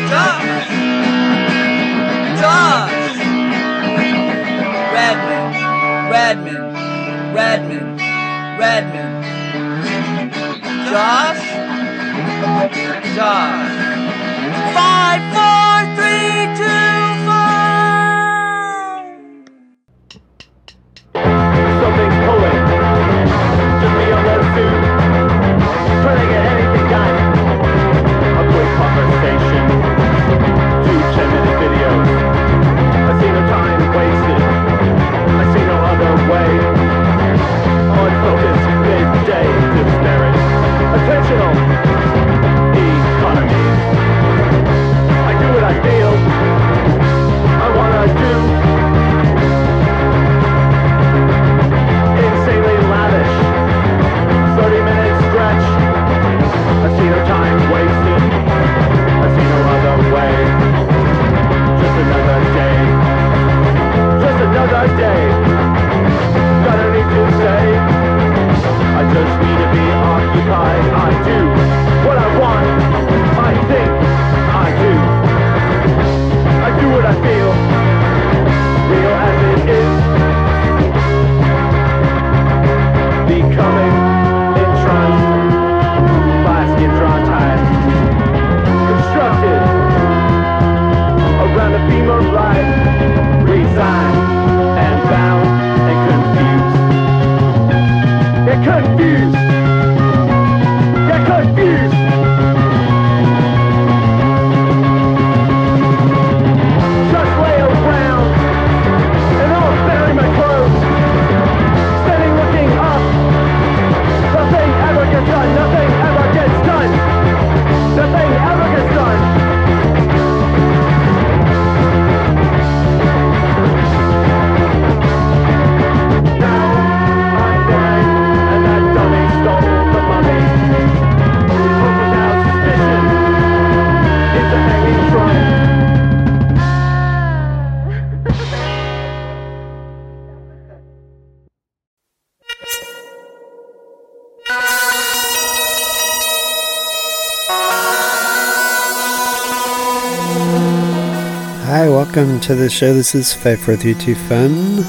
Welcome to the show. This is 5432 Fun,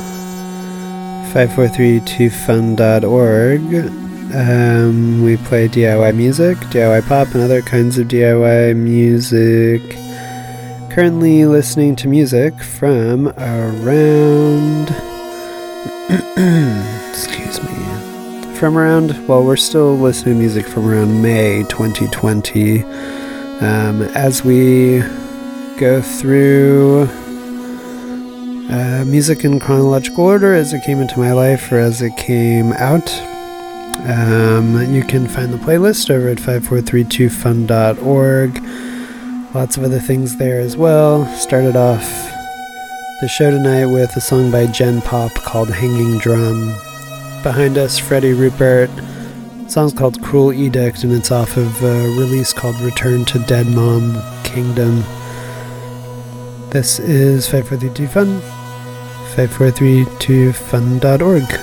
5432fun.org. We play DIY music, DIY pop, and other kinds of DIY music. Currently listening to music from around we're still listening to music from around May 2020. As we go through music in chronological order as it came into my life or as it came out. You can find the playlist over at 5432fun.org. Lots of other things there as well. Started off the show tonight with a song by Gen Pop called Hanging Drum. Behind us, Freddie Rupert. The song's called Cruel Edict, and it's off of a release called Return to Dead Mom Kingdom. This is 5432 Fun, 5432fun.org.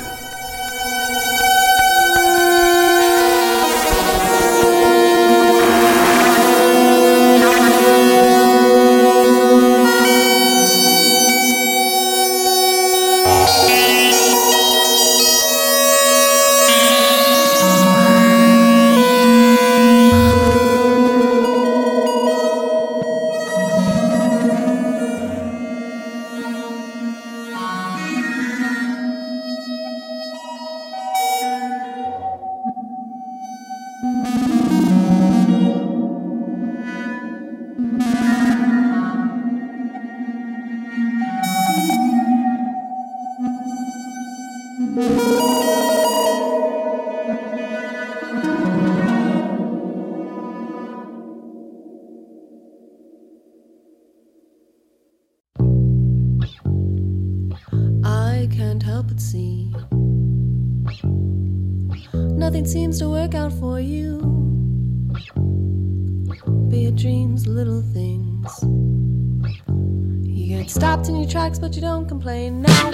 Nothing seems to work out for you. Be it dreams, little things. You get stopped in your tracks, but you don't complain now.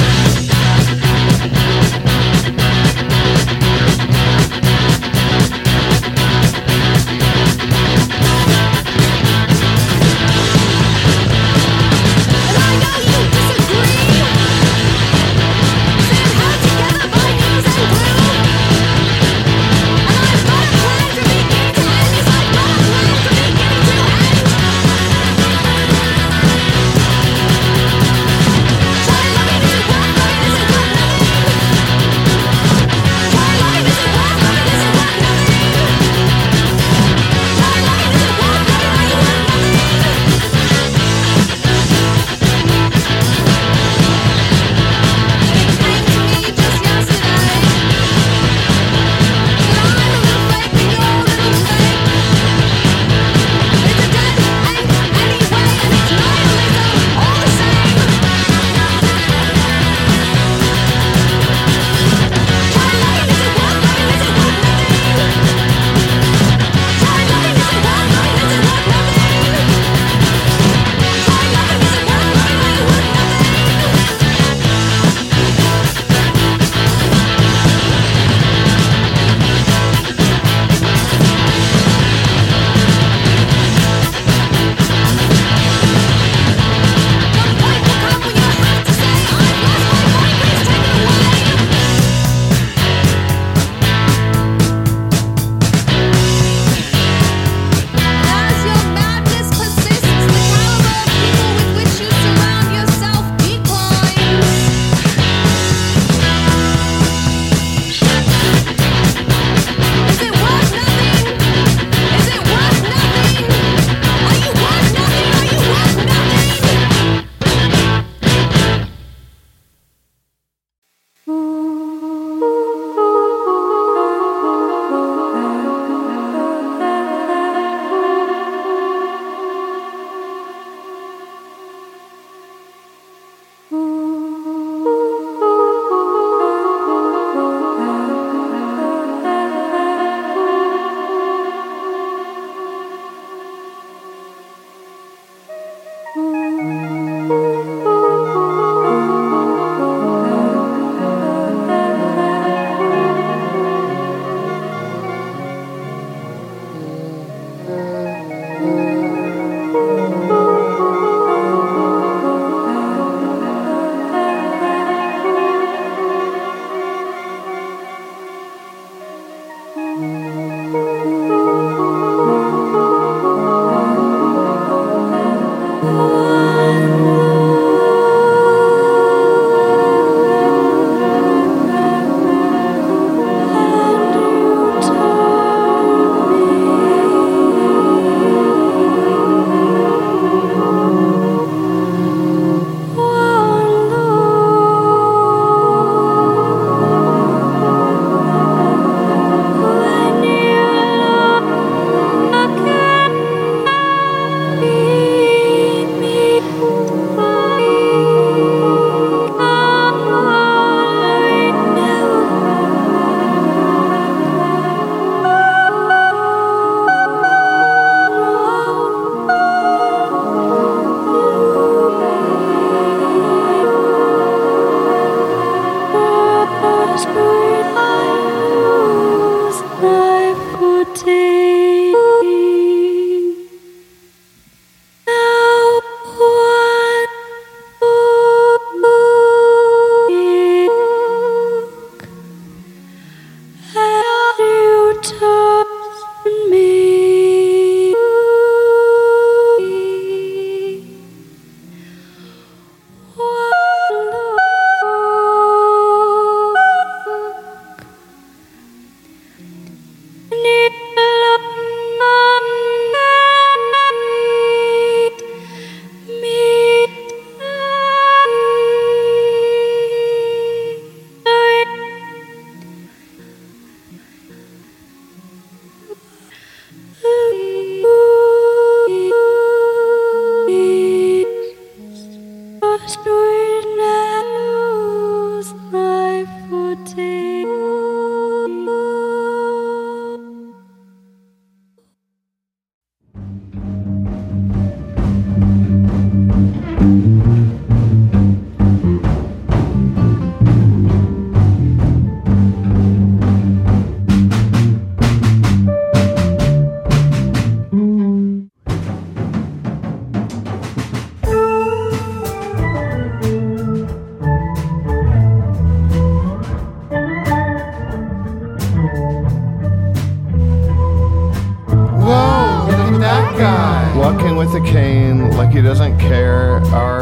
Walking with a cane like he doesn't care.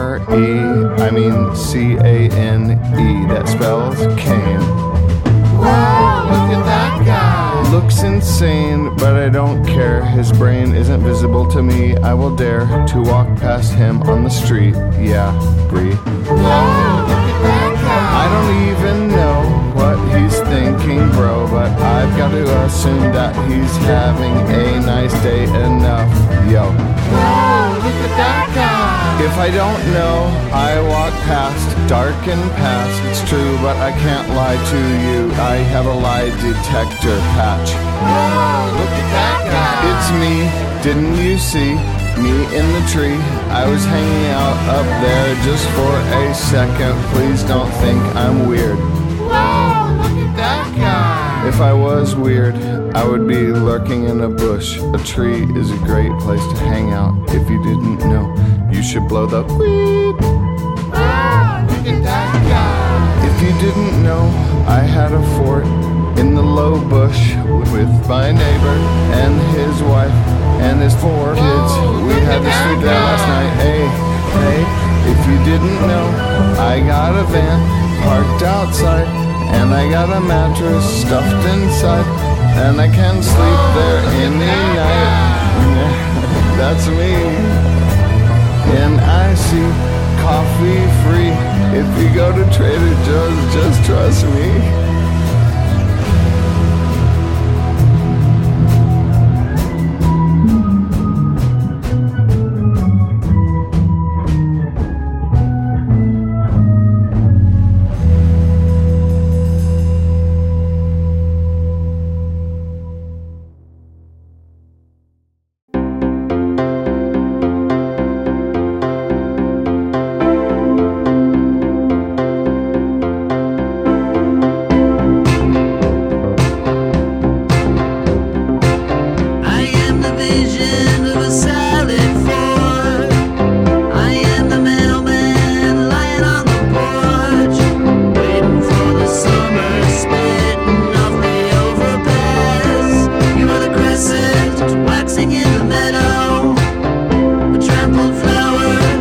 R-E, I mean C-A-N-E. That spells cane. Wow, look at that guy. Looks insane, but I don't care. His brain isn't visible to me. I will dare to walk past him on the street. Yeah, Bree. Wow, look at that guy. I don't even know what he's thinking, bro, but I've got to assume that he's having a nice day enough. Yo. Wow, look at that guy. If I don't know, I walk past, darken past. It's true, but I can't lie to you. I have a lie detector patch. Wow, look at that guy. It's me, didn't you see? Me in the tree. I was hanging out up there just for a second. Please don't think I'm weird. Wow, look at that guy. If I was weird, I would be lurking in a bush. A tree is a great place to hang out. If you didn't know, you should blow the weed. Wow, look at that guy. If you didn't know, I had a fort in the low bush with my neighbor and his wife and his 4 kids. We had to sleep there last night. Hey, if you didn't know, I got a van parked outside, and I got a mattress stuffed inside, and I can sleep there any night. That's me. And I see coffee free if you go to Trader Joe's, just trust me. Waxing in the meadow, a trampled flower.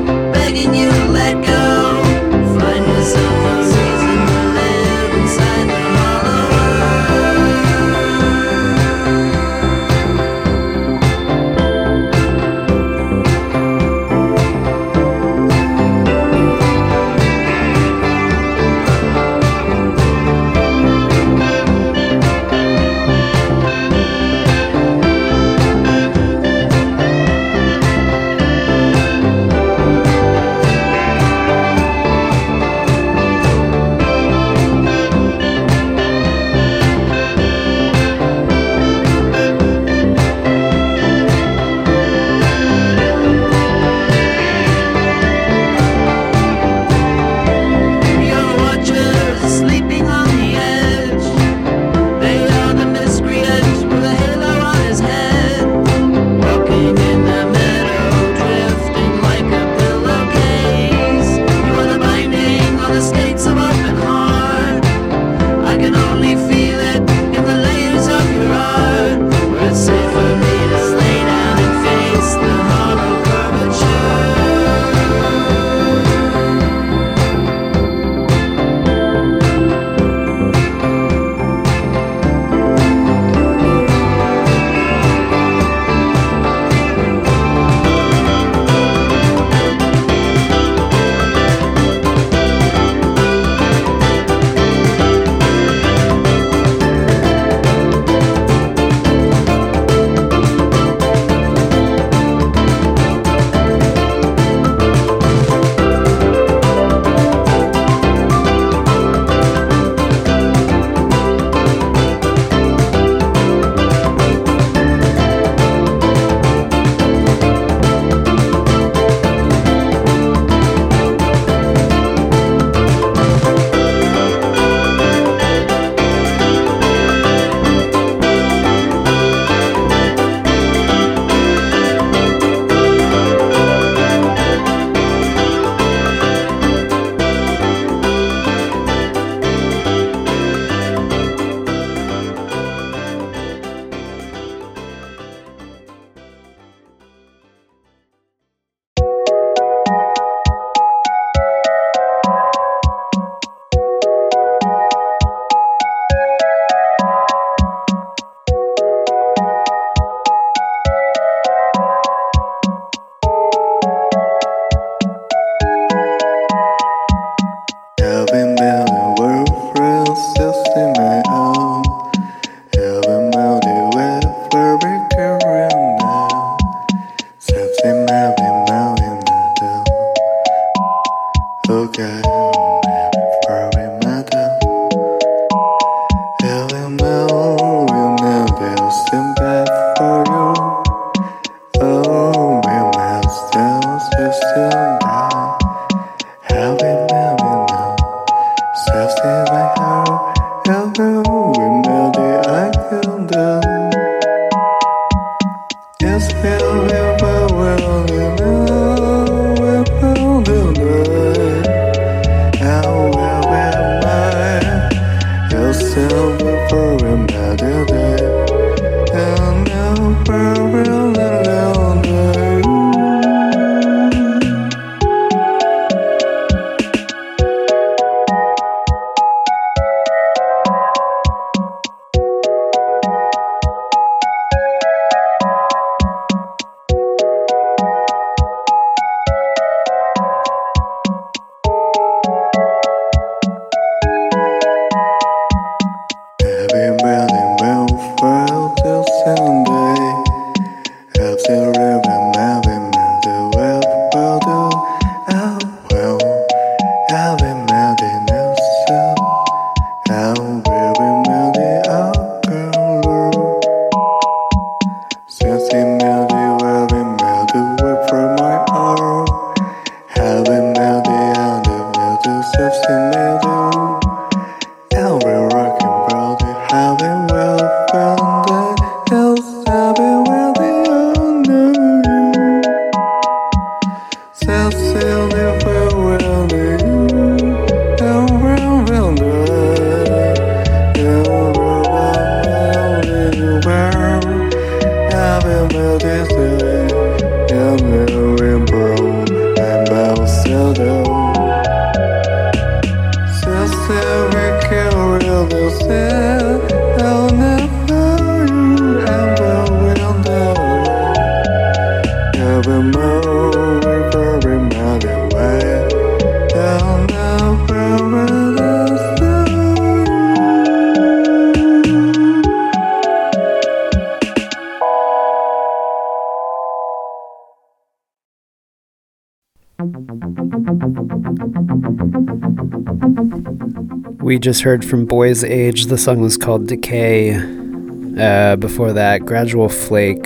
We just heard from Boy's Age. The song was called Decay. Before that, Gradual Flake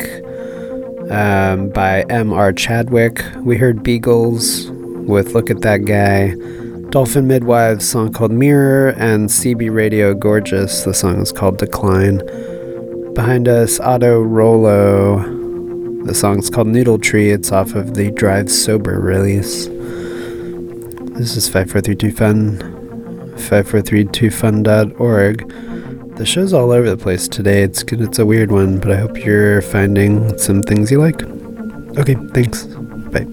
by M.R. Chadwick. We heard Beagles with Look at That Guy. Dolphin Midwives, song called Mirror, and CB Radio Gorgeous. The song is called Decline. Behind us, Otto Rollo. The song's called Noodle Tree. It's off of the Drive Sober release. This is 5432fun. 5432fun.org. The show's all over the place today. It's good. It's a weird one, but I hope you're finding some things you like. Okay, thanks. Bye.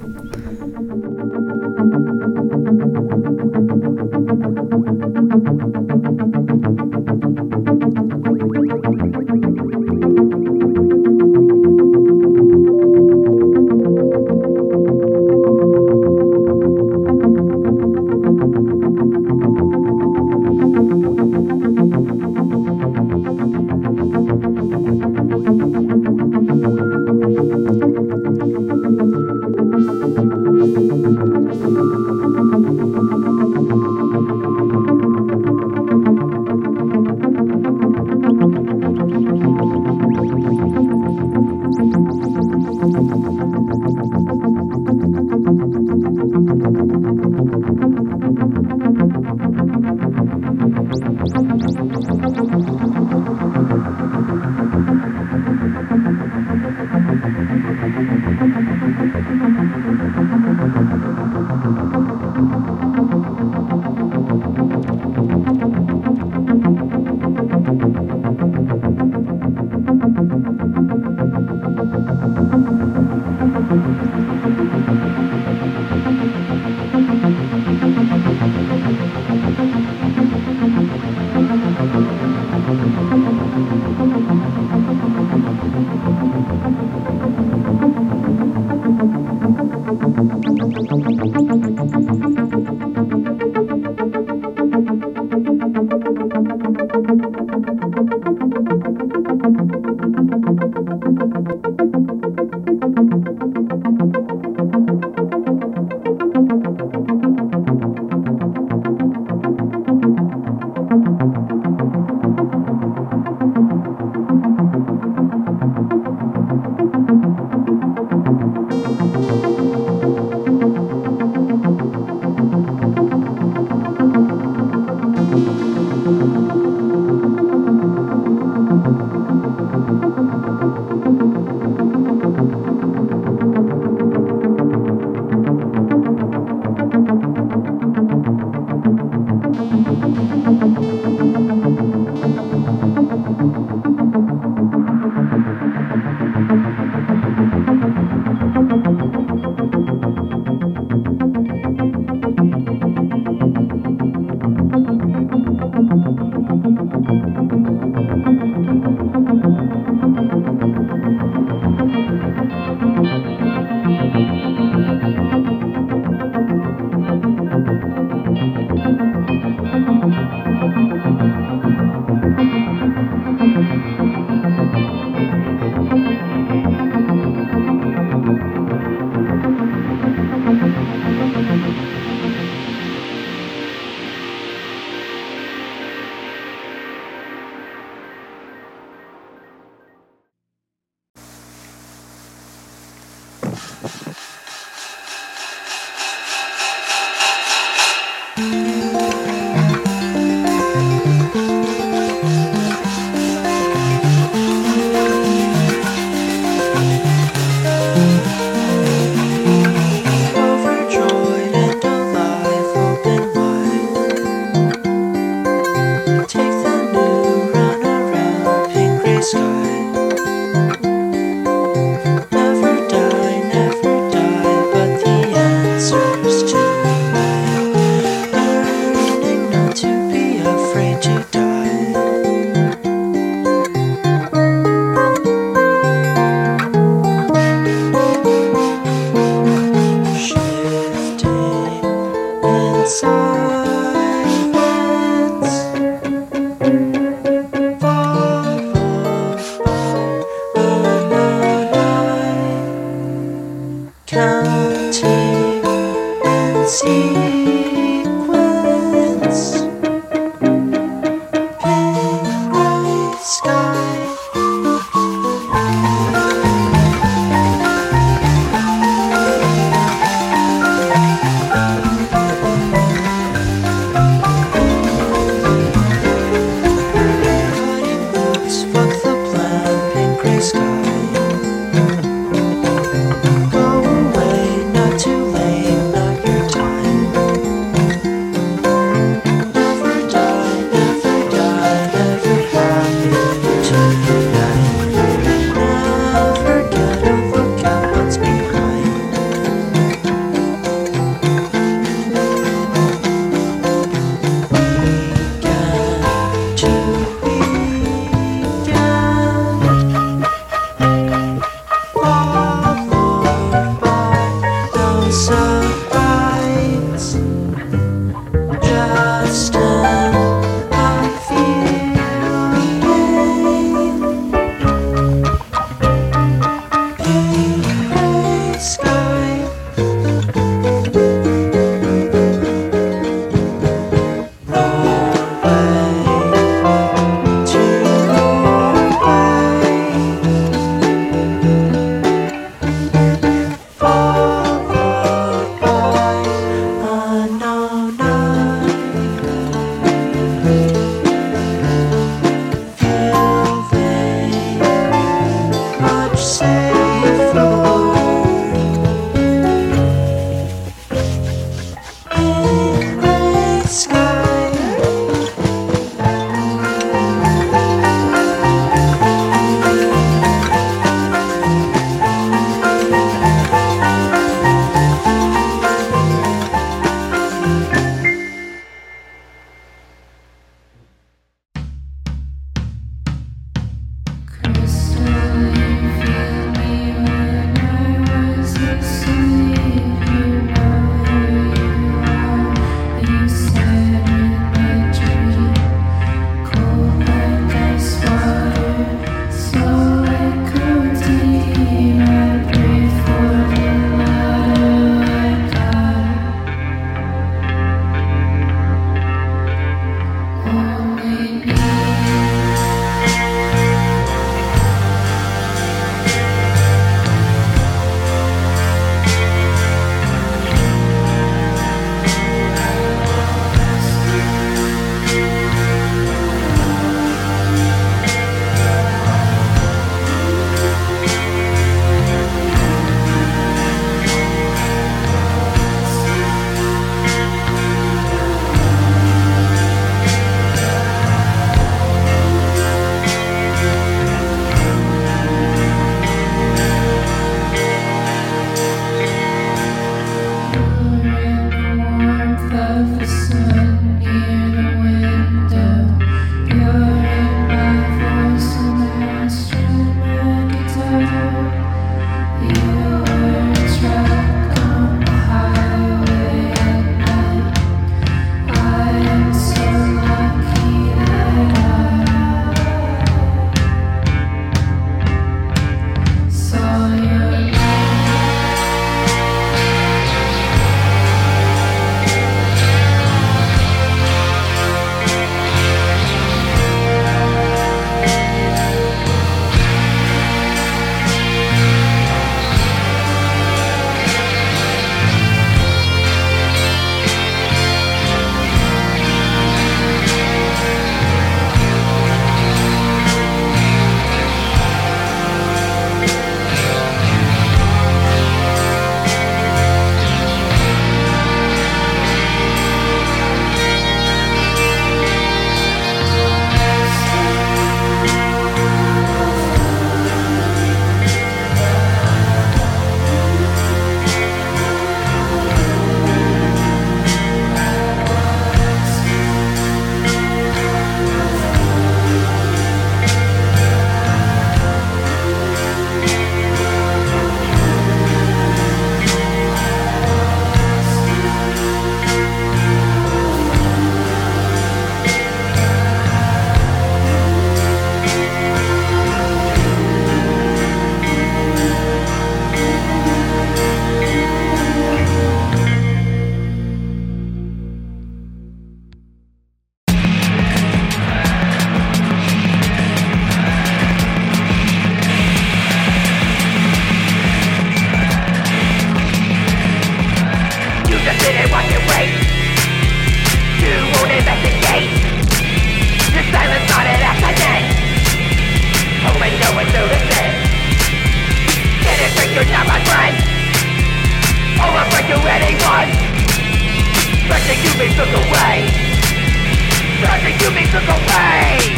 sit and watch and wait. You won't investigate. Your silence not an accident. Hoping no one notices. Get it straight, you're not my friend. Or a friend to anyone. Something you may took away. Something you may took away.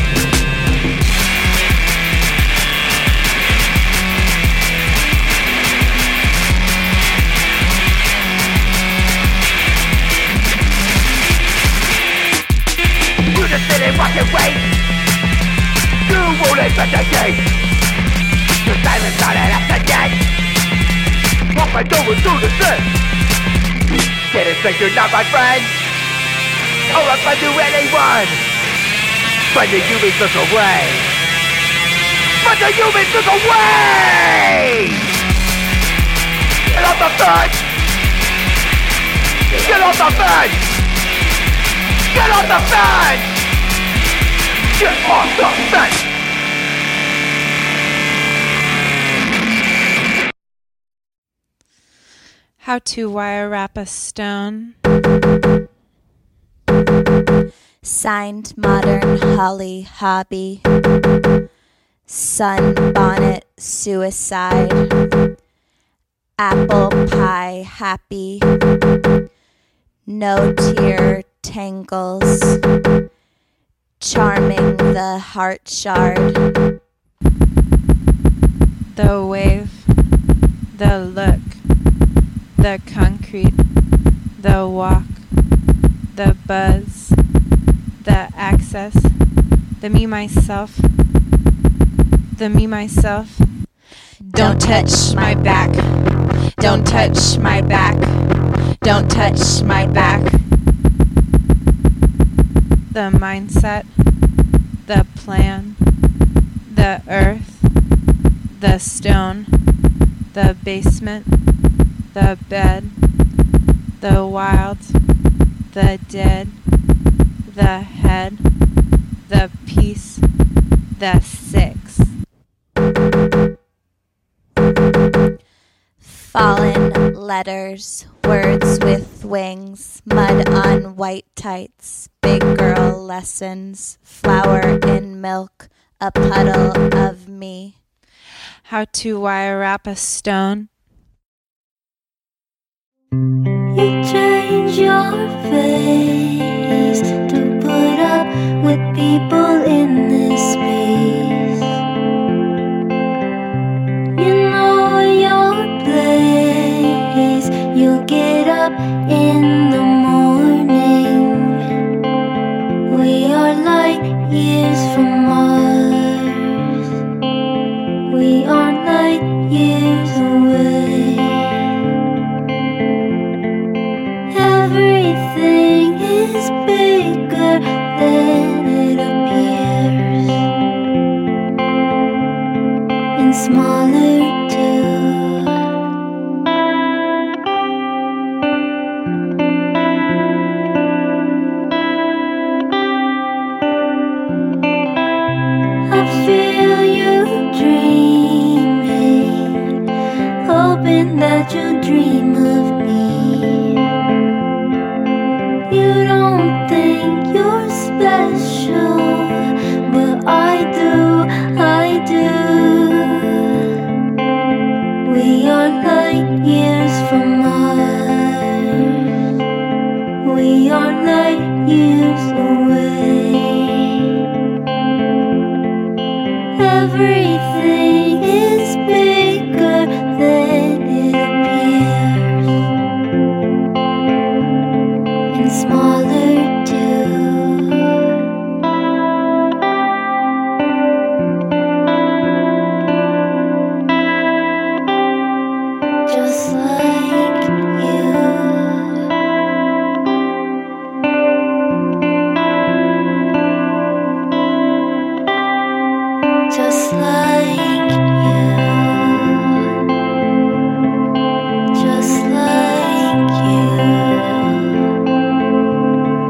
You just sit and watch and wait. You won't investigate. Your silence not an accident. Hope I don't do this. Get it straight, you're not my friend. Or a friend to anyone. Friend that you may took away. Friend that you may took away. Get off the fence. Get off the fence. Get off the fence. Get off the fence. How to wire wrap a stone. Signed Modern Holly Hobby. Sunbonnet Suicide. Apple Pie Happy. No Tear Tangles. Charming the Heart Shard. The wave. The look. The concrete, the walk, the buzz, the access, the me myself, the me myself. Don't touch my back, don't touch my back, don't touch my back. The mindset, the plan, the earth, the stone, the basement, the bed, the wild, the dead, the head, the peace, the six. Fallen letters, words with wings, mud on white tights, big girl lessons, flour in milk, a puddle of me. How to wire wrap a stone. You change your face to put up with people in this space. You know your place. You get up in the morning. We are light years from Mars. We are light years away. Everything is bigger than it appears, and smaller too. I feel you dreaming, hoping that you'll dream of me. You don't think you're special, but I do, I do. We are light years from Mars. We are light years away. Everything is bigger than it appears, and smaller too. Just like you. Just like you. Just like you.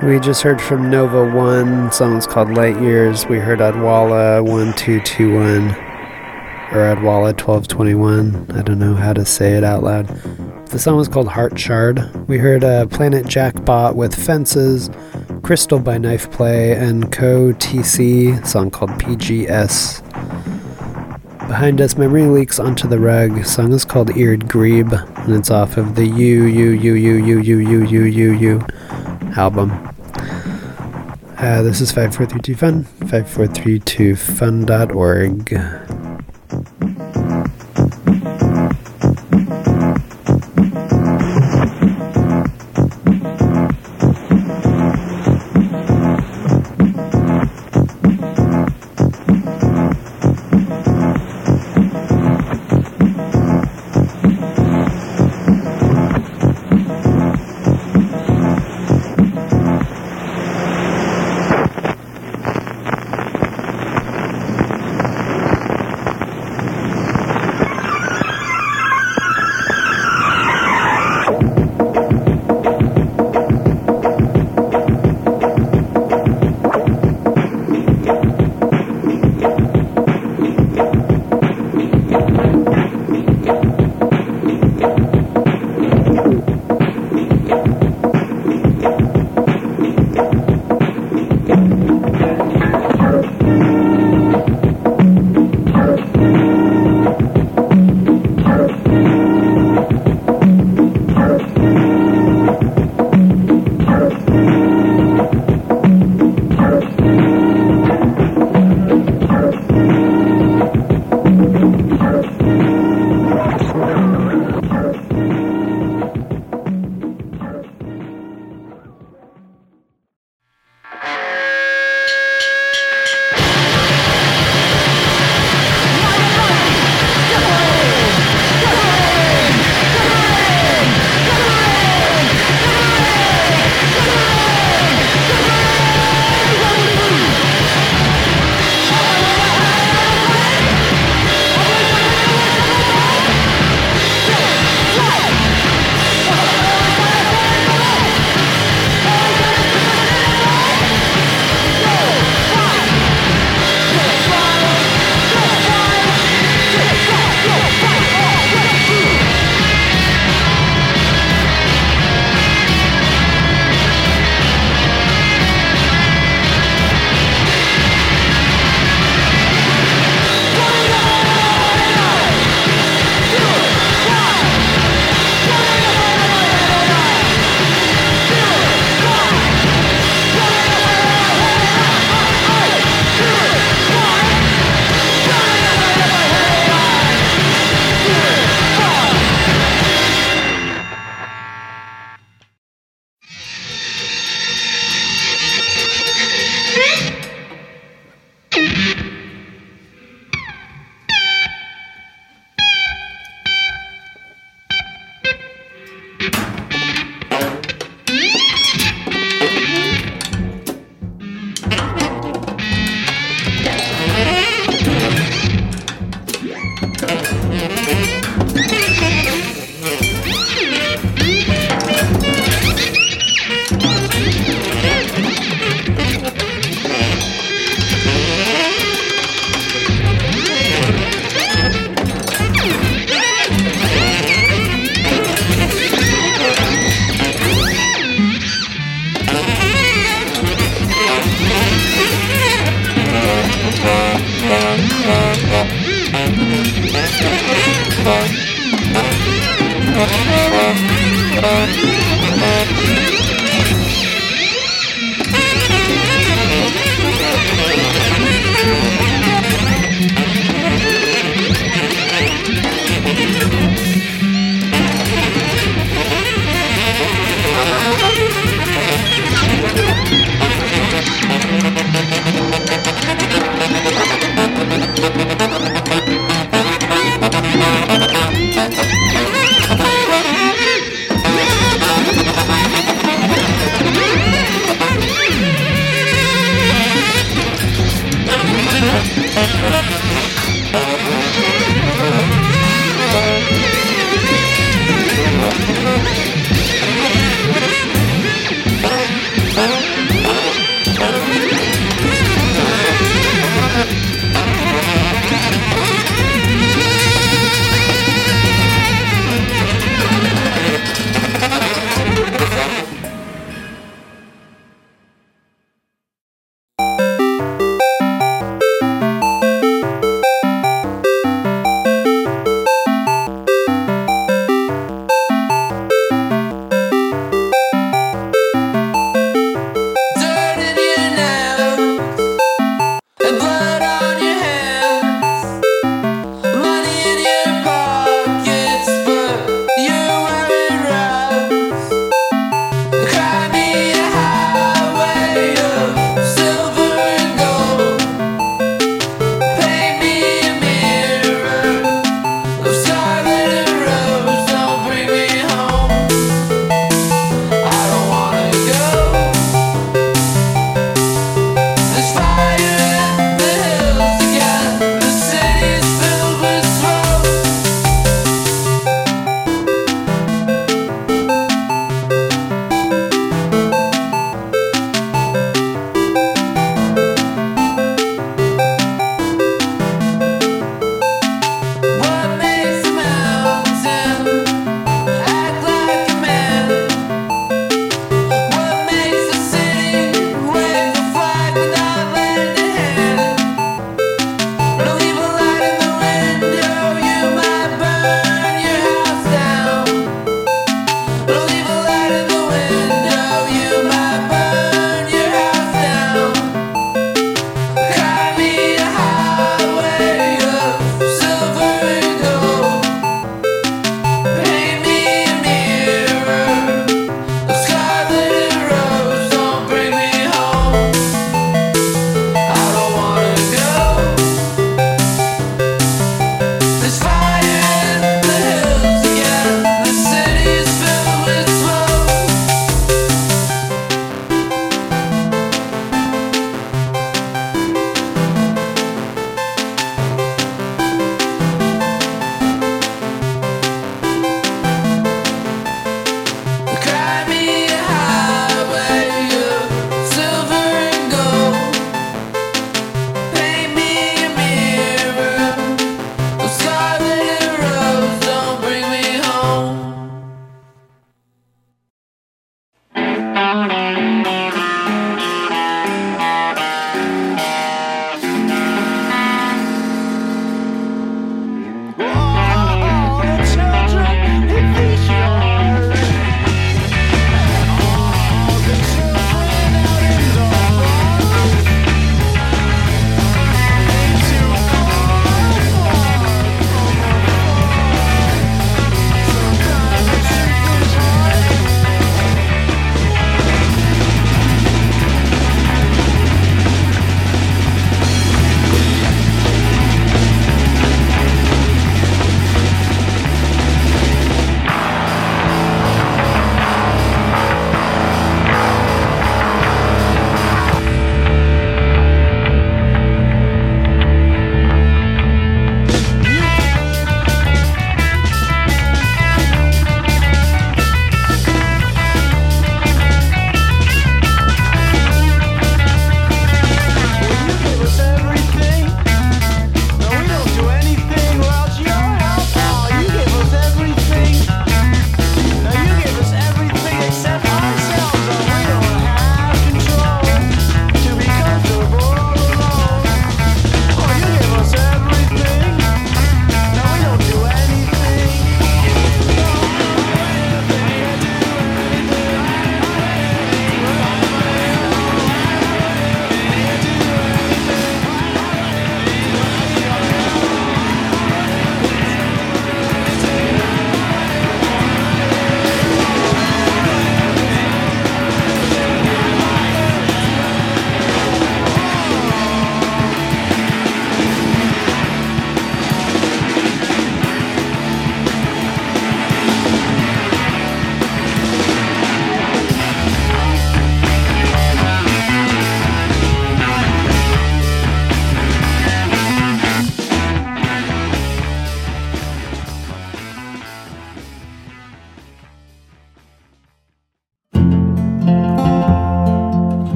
We just heard from Nova 1, song's called Light Years. We heard Adwala 1221, or Adwala 1221. I don't know how to say it out loud. The song was called Heart Shard. We heard Planet Jackbot with Fences, Crystal by Knife Play, and Co TC, song called PGS. Behind us, Memory Leaks Onto the Rug. Song is called Eared Grebe, and it's off of the U album. This is 5432 Fun, 5432fun.org.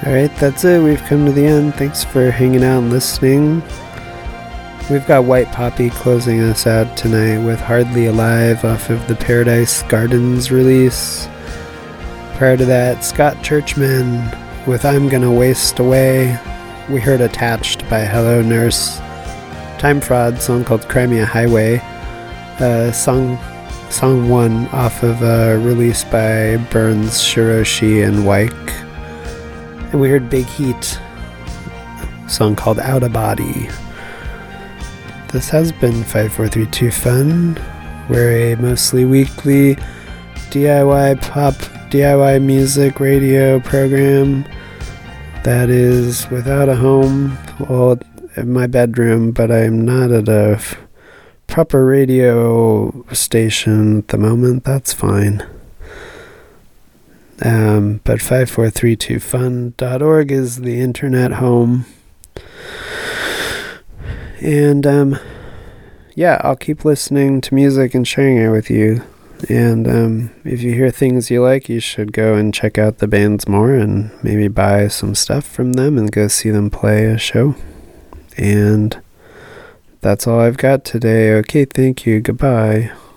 Alright, that's it. We've come to the end. Thanks for hanging out and listening. We've got White Poppy closing us out tonight with Hardly Alive off of the Paradise Gardens release. Prior to that, Scott Churchman with I'm Gonna Waste Away. We heard Attached by Hello Nurse. Time Fraud, song called Crimea Highway. Song 1 off of a release by Burns, Shiroshi, and Wyke. And we heard Big Heat, song called Out of Body. This has been 5432 Fun. We're a mostly weekly DIY pop, DIY music radio program that is without a home, well, in my bedroom, but I'm not at a proper radio station at the moment. That's fine. But 5432fun.org is the internet home. And yeah, I'll keep listening to music and sharing it with you. And if you hear things you like, you should go and check out the bands more and maybe buy some stuff from them and go see them play a show. And that's all I've got today. Okay, thank you. Goodbye.